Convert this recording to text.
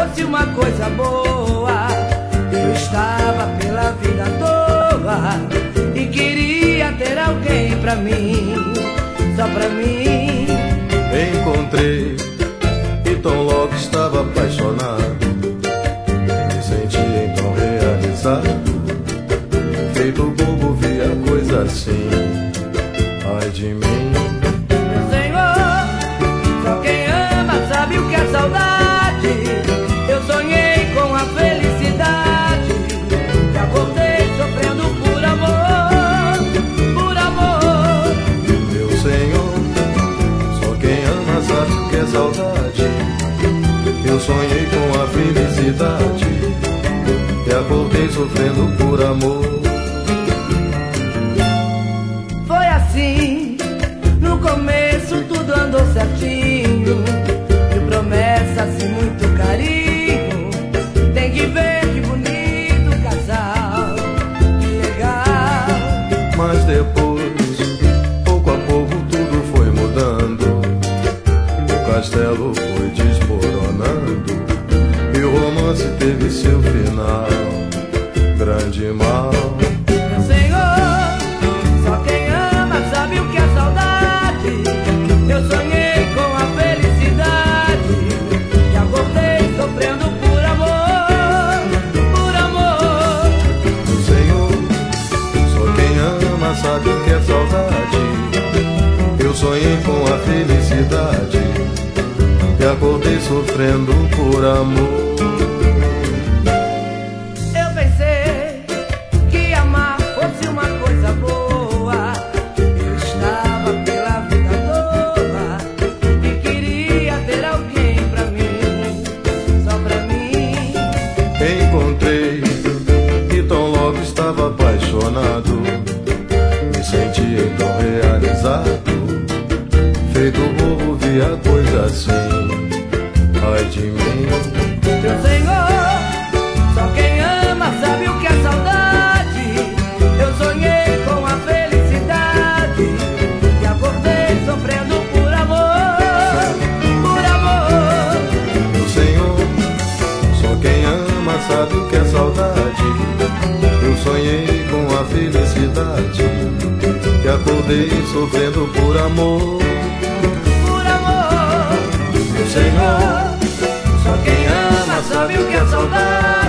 fosse uma coisa boa, eu estava pela vida à toa e queria ter alguém pra mim, só pra mim. Encontrei e tão logo estava apaixonado, me senti então realizado, feito bobo via coisa assim. Ai de mim, Meu Senhor, só quem ama sabe o que é saudade. Eu sonhei com a felicidade e acordei sofrendo por amor, por amor. meu Senhor, só quem ama sabe o que é saudade. Eu sonhei com a felicidade e acordei sofrendo por amor. Foi assim, no começo tudo andou certinho, de promessas e muito carinho. Tem que ver que bonito casal, que legal. Mas depois, pouco a pouco tudo foi mudando, o castelo foi desmoronando e o romance teve seu final, grande mal. Meu Senhor, só quem ama sabe o que é saudade. Eu sonhei com a felicidade e acordei sofrendo por amor, por amor. Meu Senhor, só quem ama sabe o que é saudade. Eu sonhei com a felicidade e acordei sofrendo por amor. Eu pensei que amar fosse uma coisa boa, eu estava pela vida toda e queria ter alguém pra mim, só pra mim. Encontrei e tão logo estava apaixonado, me senti então realizado, feito bobo via coisa assim. Ai de mim, Meu Senhor, só quem ama sabe o que é saudade. Eu sonhei com a felicidade e acordei sofrendo por amor, por amor. meu Senhor, só quem ama sabe o que é saudade. Eu sonhei com a felicidade e acordei sofrendo por amor. Por amor, Meu Senhor, só quem ama sabe o que é saudade.